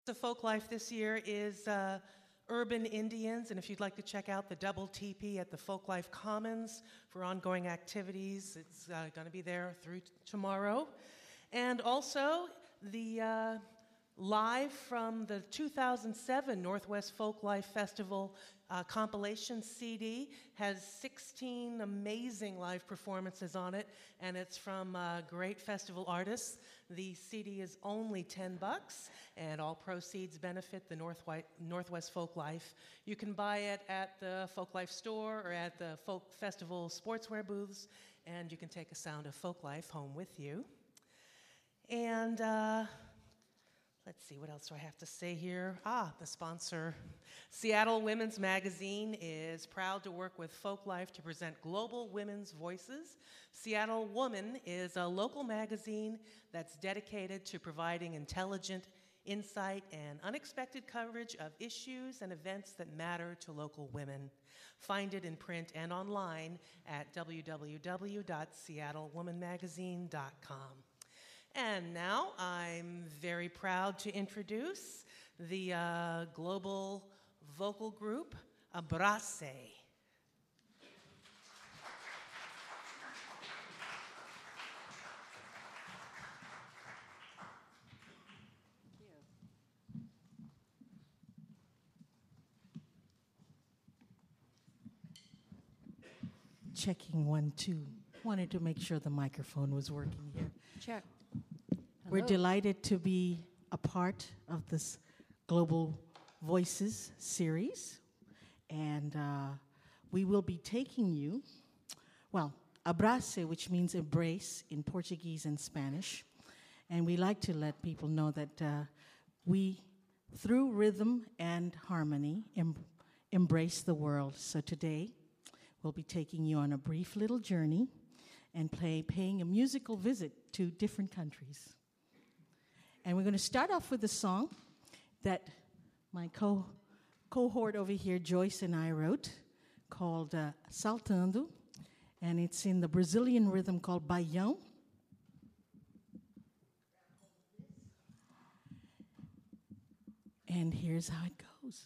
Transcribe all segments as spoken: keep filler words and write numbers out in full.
The folk life this year is uh, Urban Indians, and if you'd like to check out the double teepee at the Folk Life Commons for ongoing activities, it's uh, going to be there through t- tomorrow. And also the uh, live from the two thousand seven Northwest Folk Life Festival uh, compilation C D has sixteen amazing live performances on it, and it's from uh, great festival artists. The C D is only ten bucks, and all proceeds benefit the Northwi- Northwest Folk Life. You can buy it at the Folk Life store or at the Folk Festival sportswear booths, and you can take a sound of Folk Life home with you. And uh, let's see, what else do I have to say here? Ah, the sponsor. Seattle Women's Magazine is proud to work with Folk Life to present global women's voices. Seattle Woman is a local magazine that's dedicated to providing intelligent insight and unexpected coverage of issues and events that matter to local women. Find it in print and online at w w w dot seattle woman magazine dot com. And now I'm very proud to introduce the uh, global vocal group, Abrace. Checking one, two. Wanted to make sure the microphone was working here. Check. We're Hello. delighted to be a part of this Global Voices series. And uh, we will be taking you, well, abrace, which means embrace in Portuguese and Spanish. And we like to let people know that uh, we, through rhythm and harmony, em- embrace the world. So today, we'll be taking you on a brief little journey and play, paying a musical visit to different countries. And we're going to start off with a song that my co- cohort over here, Joyce and I, wrote called uh, Saltando, and it's in the Brazilian rhythm called Baião. And here's how it goes.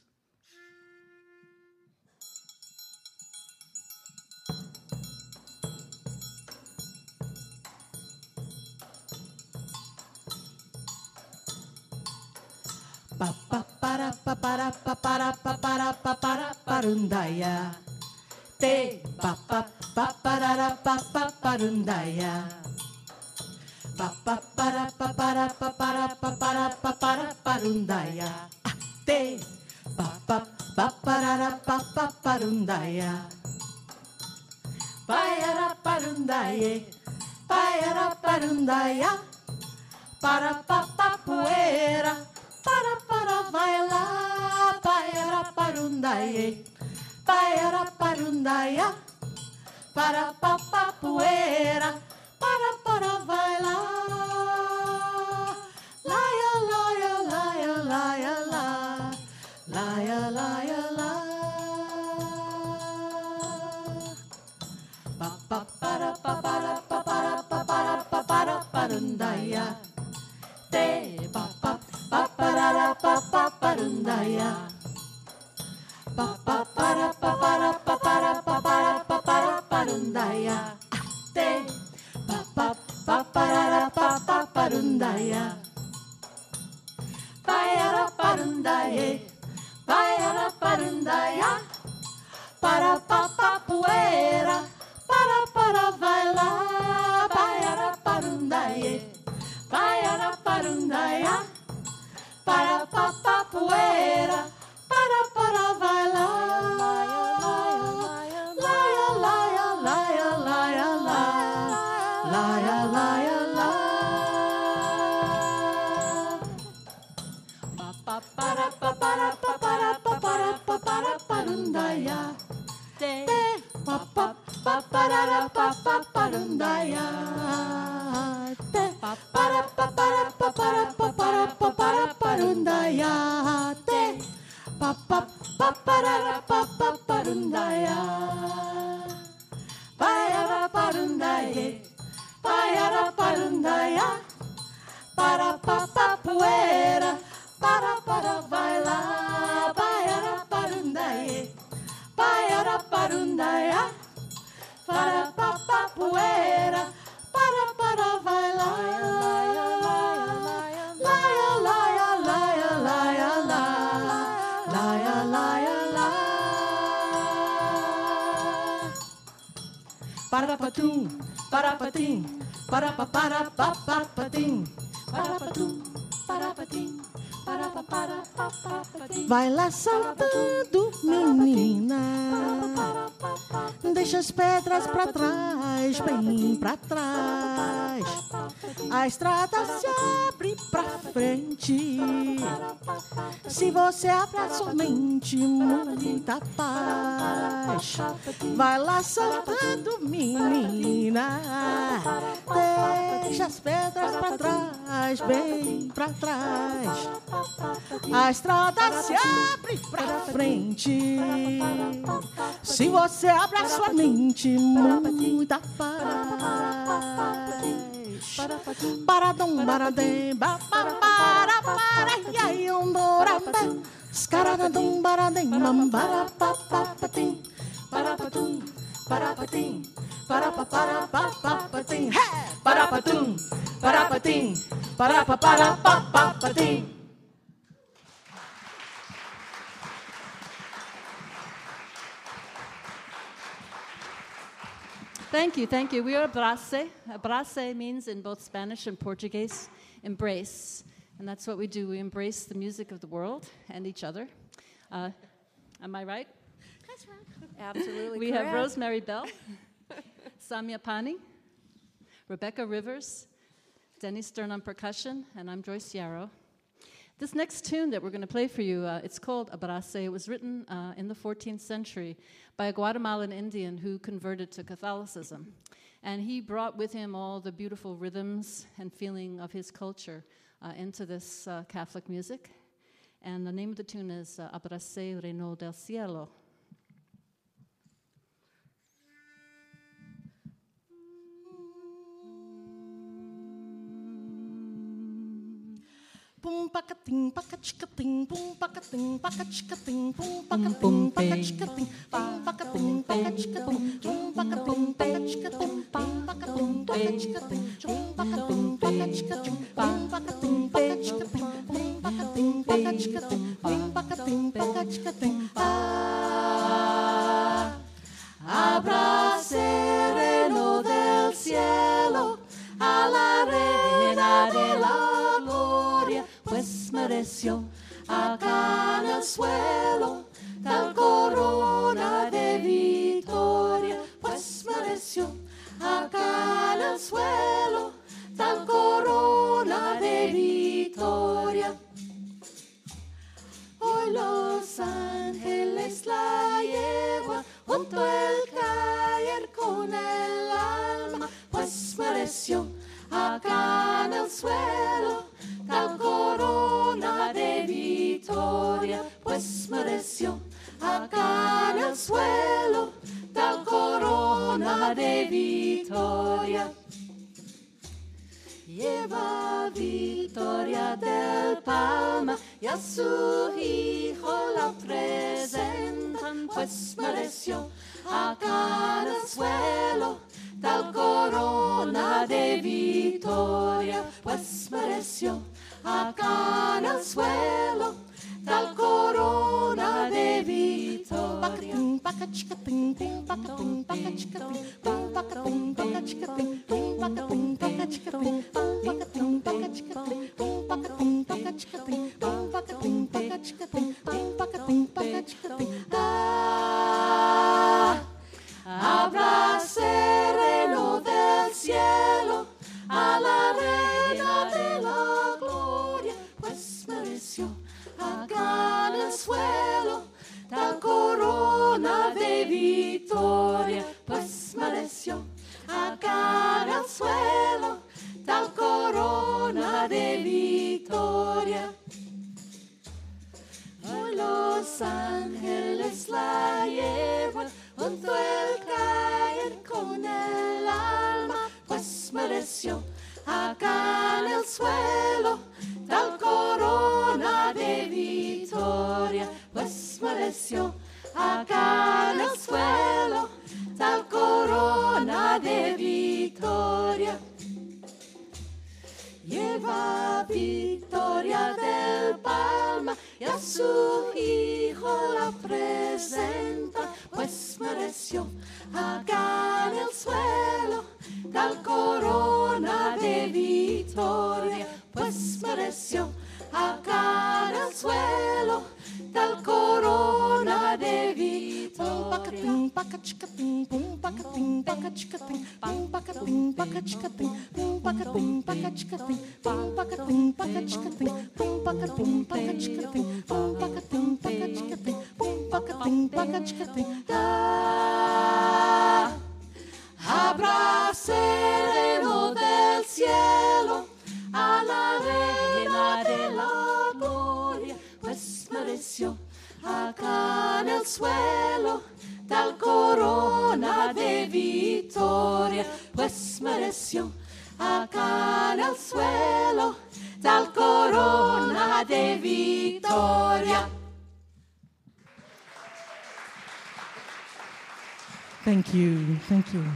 Pa pa para pa para pa para pa para pa para parundaia. Te pa pa pa para pa pa parundaia. Pa pa para pa para pa para pa para pa para parundaia. Te pa pa pa para pa pa parundaia. Paiara parundaie. Paiara parundaia. Para pa pa poeira. Para para vai lá, paiara parundaie, paiara parundaia, para pa pa poeira, para para vai lá, laia laia laia laia lá, laia laia lá, pa pa para pa para pa para pa para pa para parundaia, te pa pa pa para pa pa parundaia, pa pa para pa para pa para pa para pa para parundaia, te pa pa pa para pa pa parundaia, paiara parundaie, paiara parundaia, para pa pa poeira, para para vai lá, paiara parundaie, paiara parundaia. Para pa pa poeira, para para vai lá, laia laia laia laia lá, laia laia lá, pa pa para pa para pa para pa para pa para parundaia, te pa pa pa para pa pa parundaia, te pa para pa para pa para pa para pa para parundaia, te pa pa pa para pa pa parundaia, paiara parundaie, paiara parundaia, para pa pa poeira, para para vai lá, baiara parundaie, baiara parundaia, para papá poeira, para para vai lá, laia laia laia laia laia laia la, para patum, para patim, para pa para pa pa patim, para patum, para patim. Vai lá saltando, menina, deixa as pedras pra trás, bem pra trás. A estrada se abre pra frente, se você abre a sua mente, muita paz. Vai lá saltando, menina, deixa as pedras pra trás, bem pra trás. A estrada se abre pra frente, se você abre a sua mente, muita paz. Paradum, baradem, ba, ba, para, para, e aí um dorambé. Scaradum, baradem, bam, bara, pa, pa, patim, para, patum, para, patim, para, pa, para, pa, pa, patim, para, patum, para, patim, para, pa, para, pa, pa, patim. Thank you, thank you. We are abrace. Abrace means in both Spanish and Portuguese, embrace. And that's what we do. We embrace the music of the world and each other. Uh, am I right? That's right. Absolutely We correct. have Rosemary Bell, Samia Pani, Rebecca Rivers, Denny Stern on percussion, and I'm Joyce Yarrow. This next tune that we're going to play for you, uh, it's called Abrace. It was written uh, in the fourteenth century by a Guatemalan Indian who converted to Catholicism. And he brought with him all the beautiful rhythms and feeling of his culture uh, into this uh, Catholic music. And the name of the tune is uh, Abrace Reino del Cielo. Pum pacatim, pacatim, pum pacatim, pacatim, pum pacatim, pacatim, pum pacatim, pacatim, pum pacatim, pacatim, pum pacatim, pacatim, pum pacatim, pacatim, pum pacatim, pacatim, pum pacatim, pacatim, pum pacatim, pacatim. Ah, abrace Reino del cielo a la reina de la gloria, pues mereció acá en el suelo tal corona de victoria, pues mereció acá en el suelo tal corona de victoria. Hoy los ángeles la llevan junto el caer con el alma, pues mereció acá en el suelo tal corona de victoria, pues mereció acá en el suelo tal corona de victoria. Lleva victoria del Palma y a su hijo la presentan, pues mereció acá en el suelo tal corona de victoria, pues mereció acá en el suelo tal corona de victoria. Abrace Reino del cielo a la reina de la gloria, pues mereció acá en el suelo tal corona de victoria, pues mereció acá en el suelo tal corona de victoria. Hoy los ángeles la llevan junto el caer con el alma, pues mereció acá en el suelo tal corona de pues mereció acá en el suelo tal corona de victoria. Lleva victoria del Palma y a su hijo la presenta, pues mereció acá en el suelo tal corona de victoria, pues mereció acá en el suelo tal corona de victoria. Pum pacachicating, pum pacating, pacachicating, pum pacating, pacachicating, pum pacating, pacachicating, pum pacating, pacachicating, pum pacating, pacachicating, pum pacating, pacachicating, pum pacating, pacachicating. Da, habrá sereno del cielo a la reina de la gloria, pues mereció acá en el suelo tal corona de victoria, pues mereció acá en el suelo tal corona de victoria. Thank you, thank you.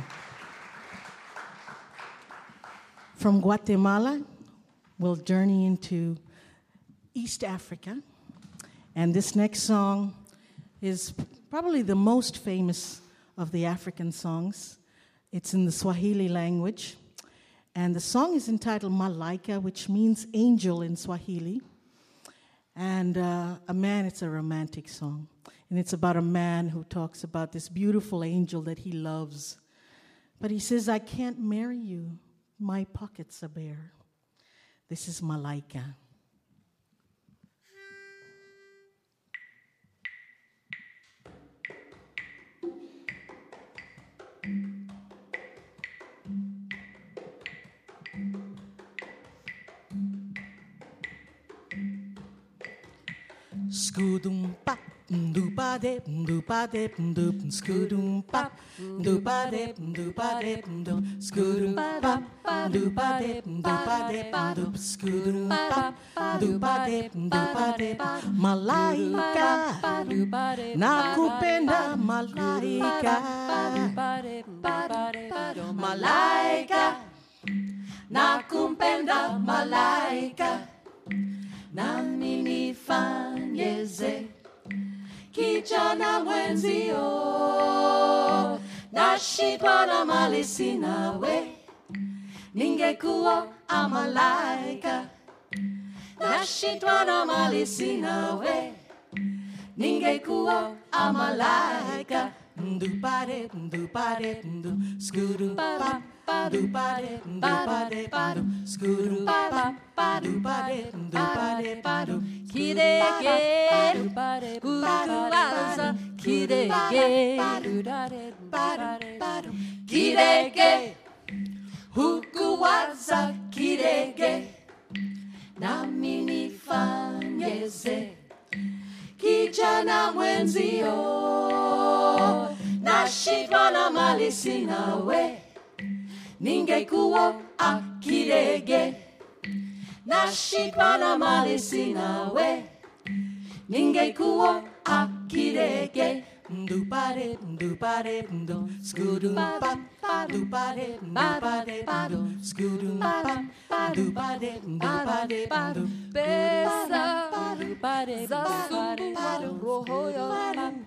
From Guatemala, we'll journey into East Africa. And this next song is probably the most famous of the African songs. It's in the Swahili language. And the song is entitled Malaika, which means angel in Swahili. And uh, a man, it's a romantic song. And it's about a man who talks about this beautiful angel that he loves. But he says, I can't marry you. My pockets are bare. This is Malaika. Scoodum pop, do ba de, do ba de, do scoodum pop, do ba de, do ba de, do scoodum pop, do ba de, do ba de, do scoodum pop, do ba de, do ba de. Malaika, nakupenda malaika, malaika, nakupenda malaika. Nami nifanyeze kijana mwenzio, nashindwa na mali sina we, ningekuwa malaika. Nashindwa na mali sina we, ningekuwa malaika. Ndupare, ndupare, ndu, skuru pa, ndupare, ndupare, ndu, skuru pa, ndupare, ndupare, ndu. Kirege, ukuwaza, kirege, kirege, hukuwaza, kirege, nami nifanyeze kijana mwenzio, nashindwa na mali sina we, ningekuwa kirege. Nashindwa na mali sina we, ningekuwa kirege. Ndupare, ndupare, ndo, skudum pa, ndupare, ndupare, ndo, skudum pa, ndupare, ndupare, ndo. pesa, zasumbuwa roho yangu,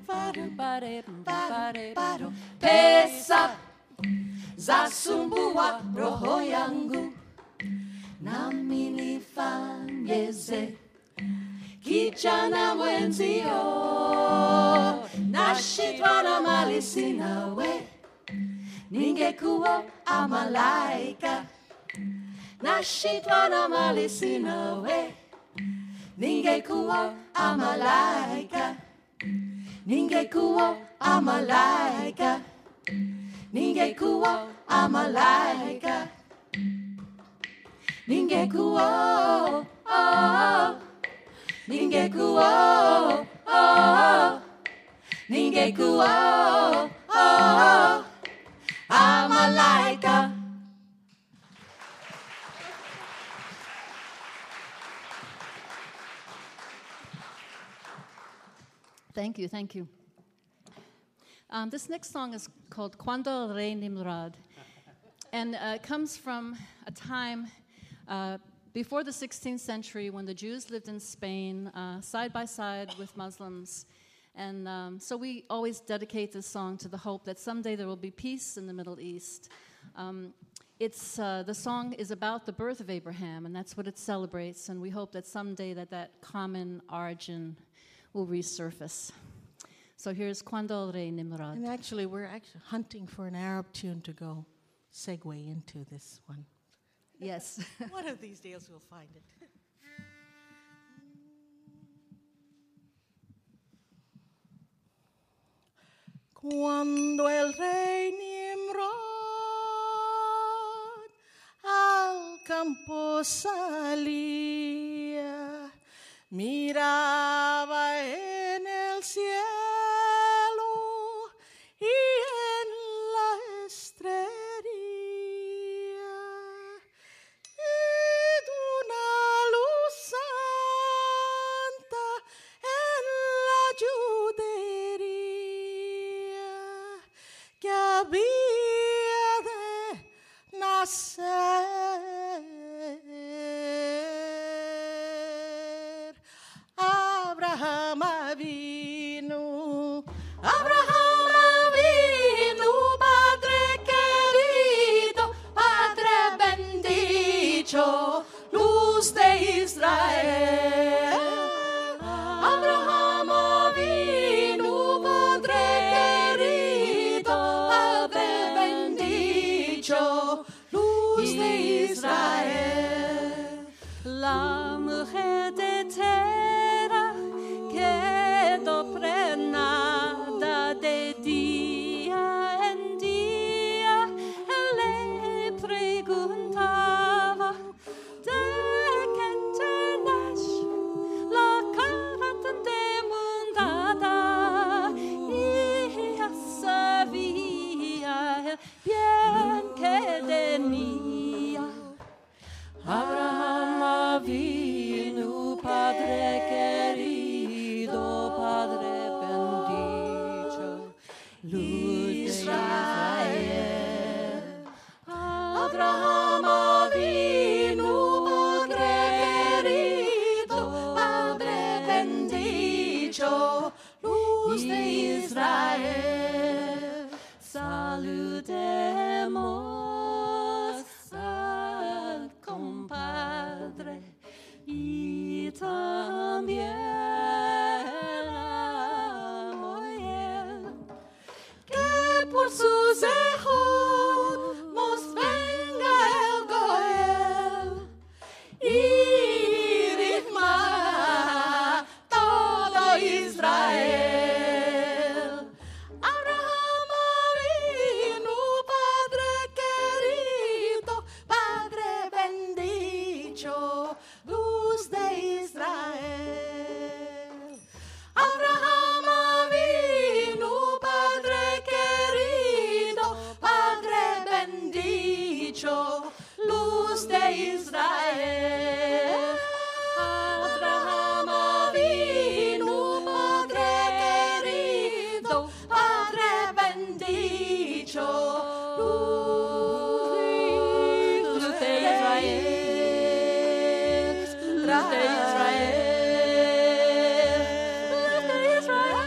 Pesa zasumbua roho yangu, nami nifanyeze kijana mwenzio, nashindwa na mali sina we, ningekuwa malaika. Nashindwa na mali sina we, ningekuwa malaika. Ningekuwa malaika. Ningekuwa malaika. Ningekuwa, oh, ningekuwa, oh, ningekuwa, oh, malaika. Thank you, thank you. Um, this next song is called Cuando el Rey Nimrod, and uh, it comes from a time uh, before the sixteenth century when the Jews lived in Spain uh, side by side with Muslims. And um, so we always dedicate this song to the hope that someday there will be peace in the Middle East. Um, it's, uh, the song is about the birth of Abraham, and that's what it celebrates, and we hope that someday that that common origin will resurface. So here's Cuando el Rey Nimrod. And actually, we're actually hunting for an Arab tune to go segue into this one. Yes. One of these days we'll find it. Cuando el rey Nimrod al campo salía, miraba en el cielo y en la estrella, y de una luz santa en la judería que había de nacer. Abraham vino, Abraham vino, Padre querido, Padre bendito, luz de Israel. Abraham vino, Padre querido, Padre bendito, luz de Israel. La mujer de Tera quedó prenada de día en día. Él le preguntaba de qué tenías la cara tan demudada, y ella sabía el bien que tenía. Abraham vino, Padre querido, Padre bendito, luz de Israel. Abraham vino, Padre querido, Padre bendito, luz de Israel. Saludemos al compadre y también a Moel, Que por sus hijos nos venga el Goel y ritma todo Israel. Abraham vino, Padre querido, Padre bendito, luz de Israel. Abraham vino, Padre querido, Padre bendito, luz de Israel. Abraham vino, Padre querido, Padre bendito, luz de Israel. Luz de Israel. Luz de Israel.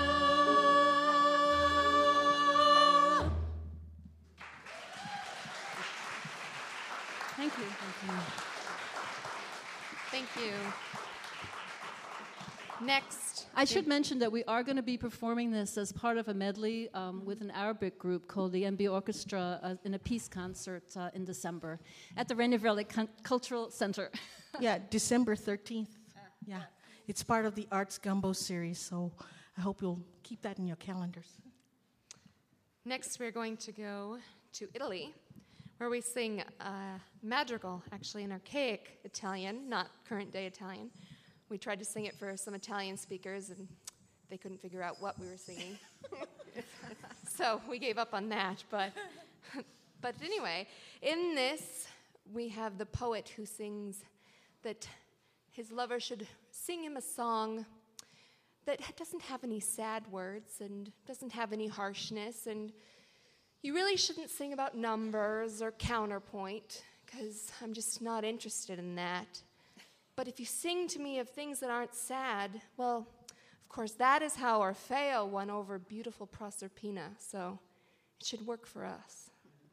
Thank you. Thank you. Next. I should mention that we are going to be performing this as part of a medley um, with an Arabic group called the M B Orchestra uh, in a peace concert uh, in December at the Rainier Valley Con- Cultural Center. Yeah, December thirteenth. Yeah, it's part of the Arts Gumbo series, so I hope you'll keep that in your calendars. Next, we're going to go to Italy, where we sing uh, madrigal, actually an archaic Italian, not current-day Italian. We tried to sing it for some Italian speakers, and they couldn't figure out what we were singing. So we gave up on that. But, but anyway, in this, we have the poet who sings that his lover should sing him a song that doesn't have any sad words and doesn't have any harshness. And you really shouldn't sing about numbers or counterpoint, because I'm just not interested in that. But if you sing to me of things that aren't sad, well, of course, that is how Orfeo won over beautiful Proserpina, so it should work for us.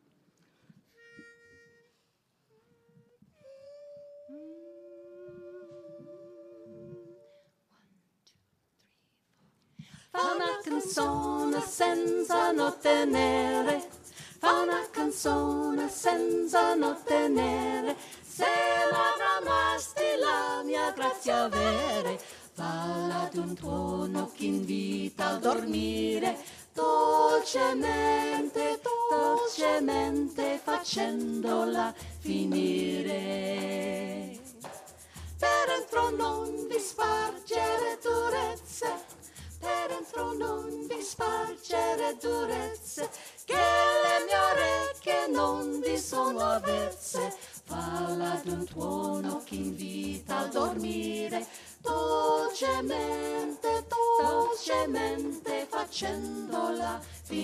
Fa una canzone senza non tenere, fa una canzone senza non tenere, se non amasti la mia grazia avere, falla ad un tuono che invita a dormire, dolcemente, dolcemente facendola finire. Per entro non vi spargere durezze, per entro non vi spargere durezze, che le mie orecchie non vi sono avvezze, falla ad un tuono che invita a dormire, dolcemente, dolcemente facendola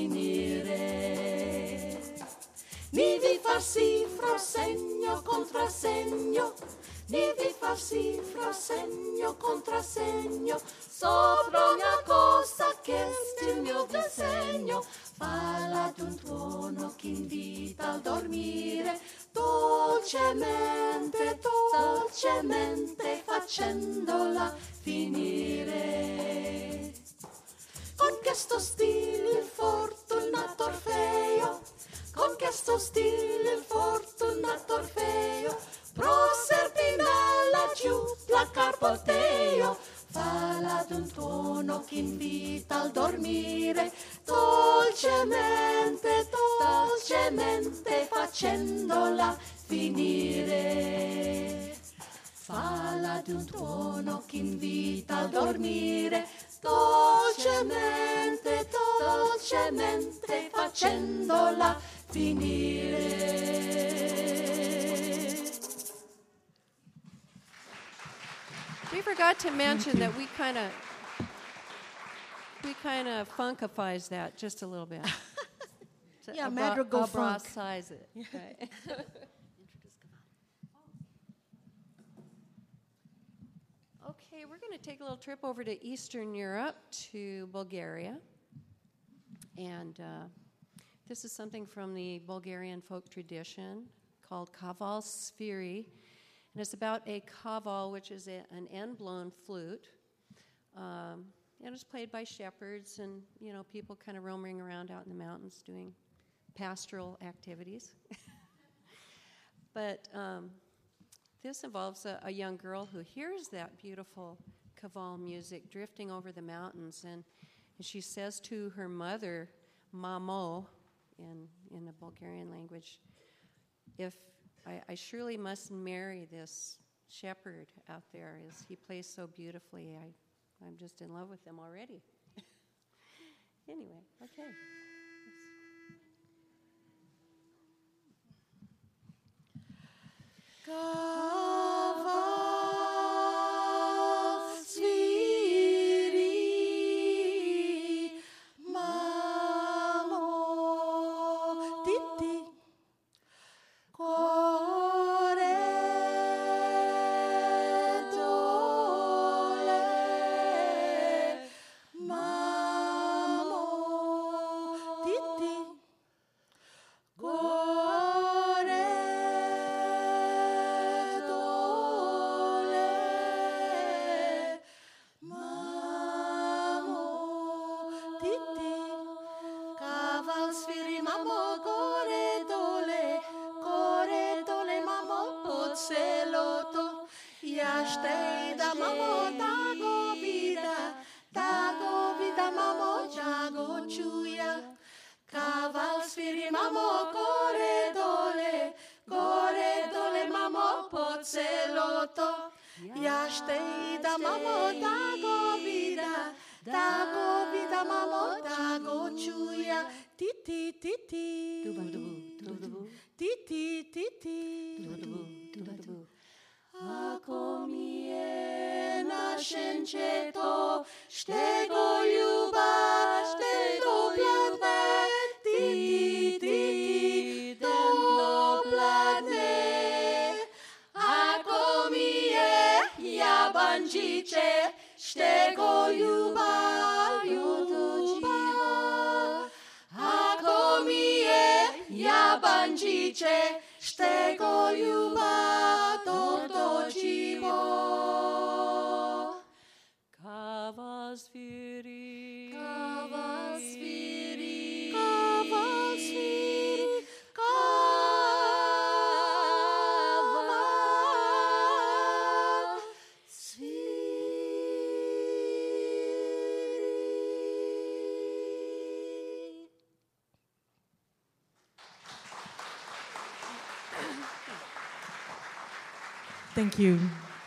finire. Ni vi far cifra, segno, contrassegno, ni vi far cifra, segno, contrassegno, sopra ogni cosa che il mio disegno, falla ad un tuono che invita a dormire, dolcemente, dolcemente facendola finire. Con questo stile il fortunato Orfeo, con questo stile il fortunato Orfeo, Proserpina laggiù placar poteo, falla ad un tuono che invita al dormire, dolcemente, dolcemente facendola finire. Falla ad un tuono che invita al dormire, dolcemente, dolcemente facendola finire. We forgot to mention that we kind of we kind of funkifies that just a little bit. To Yeah, abra- madrigal funk. abrasize it. Right. Okay, we're going to take a little trip over to Eastern Europe, to Bulgaria. And uh, this is something from the Bulgarian folk tradition called kaval spheri. And it's about a kaval, which is a, an end-blown flute. Um, and it's played by shepherds and, you know, people kind of roaming around out in the mountains doing pastoral activities. But um, this involves a, a young girl who hears that beautiful kaval music drifting over the mountains, and, and she says to her mother, Mamo, in, in the Bulgarian language, if I, I surely must marry this shepherd out there, as he plays so beautifully. I, I'm just in love with him already. Anyway, okay. Kaval sviri, mamo, titi, cuore dole, mamo, titi, cuore dole, mamo, titi, caval sfiri, mamo, cuore dole, cuore dole, mamo, pozzeloto, jashtei da mamo, dago vida, dago vida, mamo, jago chuya, caval sfiri, mamo, cuore dole, cuore dole, mamo, pozzeloto, jashtei da mamo, dago vida, dago vida, mamo, dago chuya, titi, titi, titi, titi, ako mi je nascenceto, stego ljuba, stego pladne, ti, ti, dno pladne. Ako mi je jabančiće, stego ljuba, ljuba. Ako mi je jabančiće, stego ljuba, to dođivo. Kava sviri, Kava sviri, kava sviri, kava sviri. Thank you.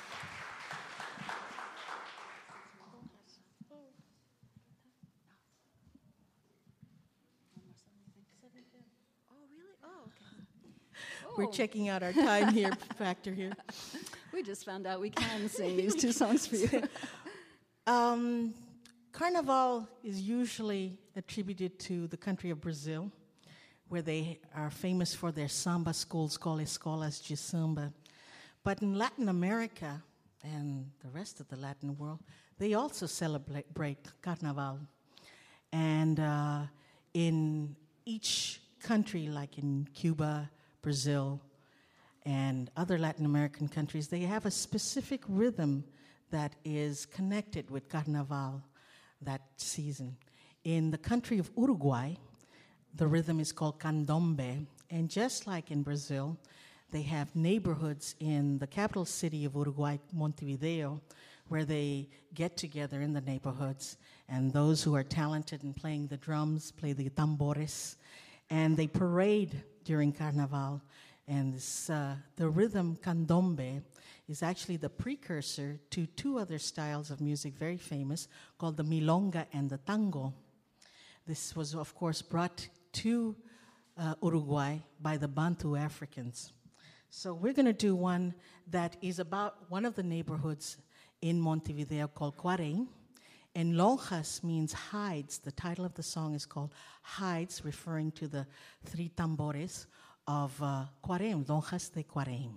We're checking out our time here, factor here. We just found out we can sing these two songs for you. Um, Carnival is usually attributed to the country of Brazil, where they are famous for their samba schools called escolas de samba. But in Latin America and the rest of the Latin world, they also celebrate Carnaval. And uh, in each country, like in Cuba, Brazil, and other Latin American countries, they have a specific rhythm that is connected with Carnaval that season. In the country of Uruguay, the rhythm is called candombe, and just like in Brazil, they have neighborhoods in the capital city of Uruguay, Montevideo, where they get together in the neighborhoods, and those who are talented in playing the drums play the tambores, and they parade during Carnaval. And this, uh, the rhythm candombe is actually the precursor to two other styles of music very famous called the milonga and the tango. This was, of course, brought to uh, Uruguay by the Bantu Africans. So we're going to do one that is about one of the neighborhoods in Montevideo called Cuarén. And lonjas means hides. The title of the song is called Hides, referring to the three tambores of uh, Cuarén, lonjas de Cuarén.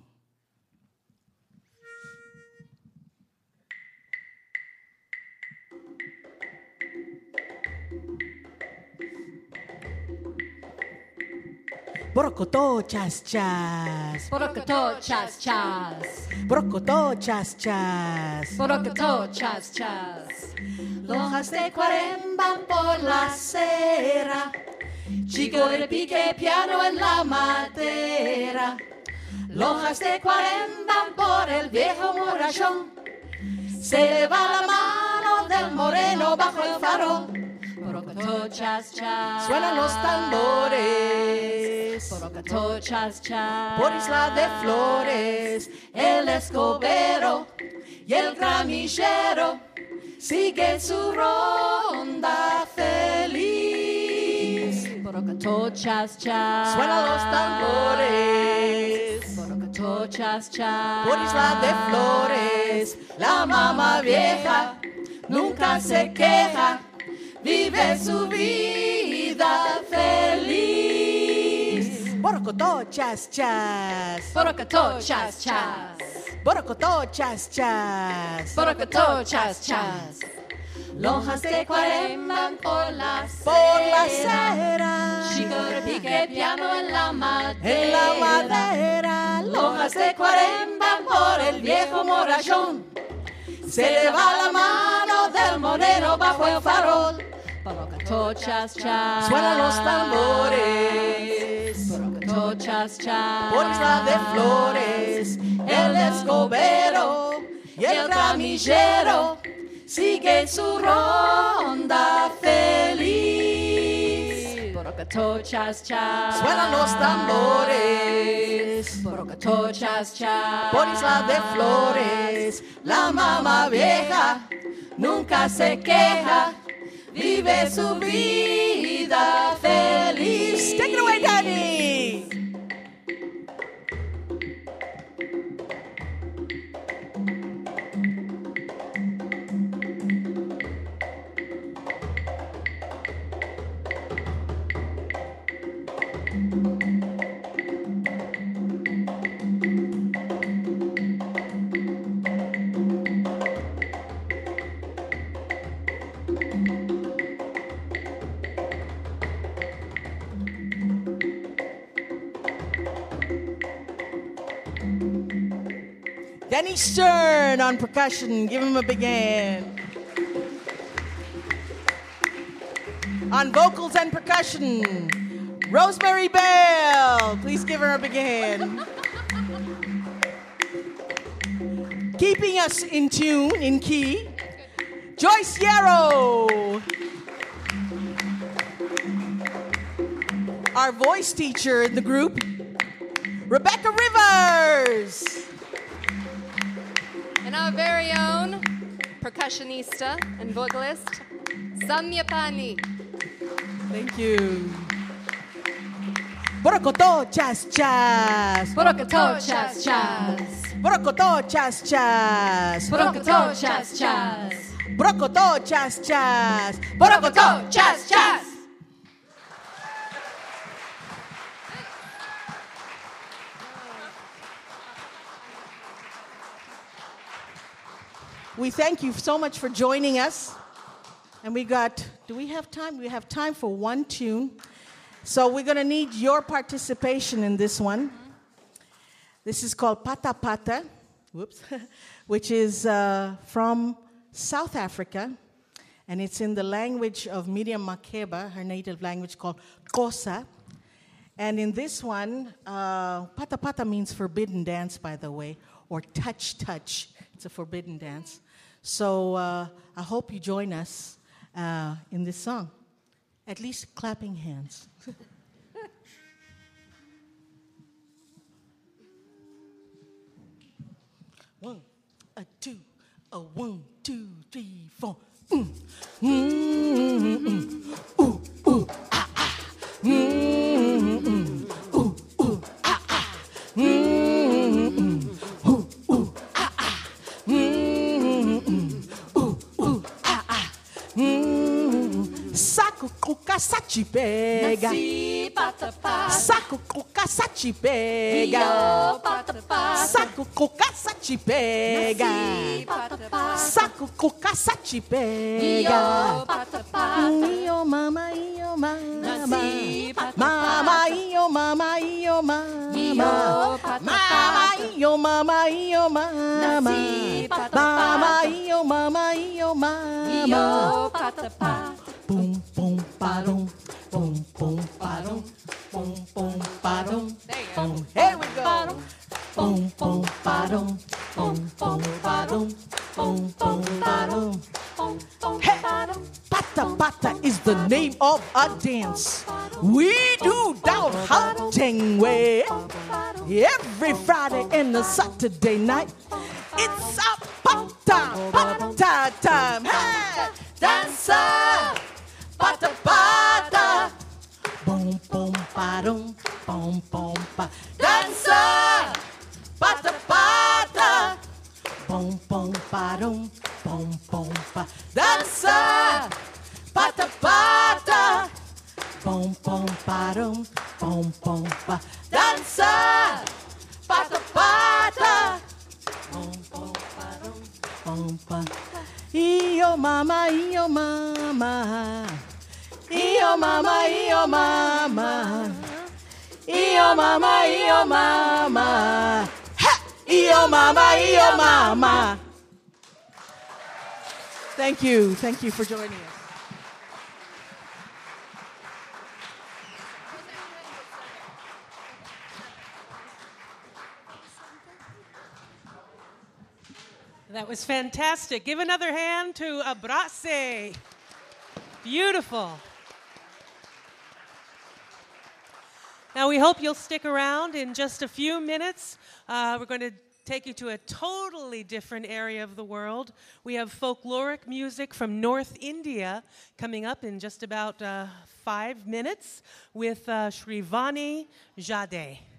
Borocotó, chas, chas. Borocotó, chas, chas. Borocotó, chas, chas. Borocotó, chas, chas. Lonjas de Cuarén van por la acera, chico de pique piano en la madera. Lonjas de Cuarén van por el viejo murallón, se le va la mano del moreno bajo el farol. Borocotó, chas, chas. Suenan los tambores. Borocotó, chas, chas. Por Isla de Flores, El escobero y el gramillero siguen su ronda feliz. Borocotó, chas, chas. suenan los tambores. Borocotó, chas, chas. Por Isla de Flores, La mamá vieja nunca se queja, vive su vida feliz. Borocotó, chas, chas. Borocotó, chas, chas. Borocotó, chas, chas. Borocotó, chas, chas. Lonjas de Cuarén van por la Por la acera, acera, chico de pique piano en la madera. en la madera, Lonjas de Cuarén van por el viejo morallón, se le va la mano del moreno bajo el farol. Borocotó, chas, chas. suenan los tambores. Borocotó, chas, chas. Por Isla de Flores, El escobero y el gramillero sigue su ronda feliz. Borocotó, chas, chas. suenan los tambores. Borocotó, chas, chas. Por Isla de Flores, La mamá vieja nunca se queja, vive su vida feliz. Take it away, Daddy. Denny Stern on percussion. Give him a big hand. On vocals and percussion, Rosemary Bell. Please give her a big hand. Keeping us in tune, in key, Joyce Yarrow. Our voice teacher in the group, Rebecca Rivers. And our very own percussionista and vocalist, Samya Pani. Thank you. Borokoto chas chas. Borokoto chas chas. Borokoto chas chas. Borokoto chas chas. Borokoto chas chas. Borokoto chas chas. We thank you so much for joining us. And we got, do we have time? We have time for one tune. So we're going to need your participation in this one. This is called Pata Pata, whoops, which is uh, from South Africa. And it's in the language of Miriam Makeba, her native language called Xhosa. And in this one, uh, Pata Pata means forbidden dance, by the way, or touch touch. It's a forbidden dance. So uh, I hope you join us uh, in this song. At least clapping hands. One, a two, a one, two, three, four. Mm. Mm, mm, ooh, ooh, ah, ah. Mm, mm, ooh, ooh, ah, ah. Mm, mm, ooh, ooh, ah, ah. Mm, mm, ooh, ooh, ah, ah. Mm. Saco cuca sachi pega. Si patapá. Saco cuca sachi pega. Io patapá. Saco cuca sachi pega. Si patapá. Saco cuca sachi pega. Io patapá. Io mama, io mama. Si patapá. Mama, io mama, io mama. Io patapá. Mama, io mama, io mama. Si patapá. Mama, io mama, io mama. Io patapá. Boom, boom, ba-dum. Boom, boom, ba-dum. Boom, boom, ba-dum. Boom. Here we go. Boom, boom, ba-dum. Boom, boom, ba-dum. Boom, boom, ba-dum. Hey, Pata Pata is the name of a dance we do down Gauteng way. Every Friday and a Saturday night, it's a pata pata time. Hey, dancer, pata pata. Boom, boom, ba-dum, boom, boom, ba. Dancer, pata pata. Boom, boom, ba-dum, boom, boom, ba. Dancer, pata pata. Boom, boom, ba-dum, boom, boom, ba. Dancer, pata pata. Boom, boom, ba-dum, boom, ba. Io mama, io mama. Io mama, io mama. Io mama, io mama. Ha! Io mama, io mama. Thank you. Thank you for joining us. That was fantastic. Give another hand to Abrace. Beautiful. Now, we hope you'll stick around. In just a few minutes, uh, we're going to take you to a totally different area of the world. We have folkloric music from North India coming up in just about uh, five minutes with uh, Shrivani Jade.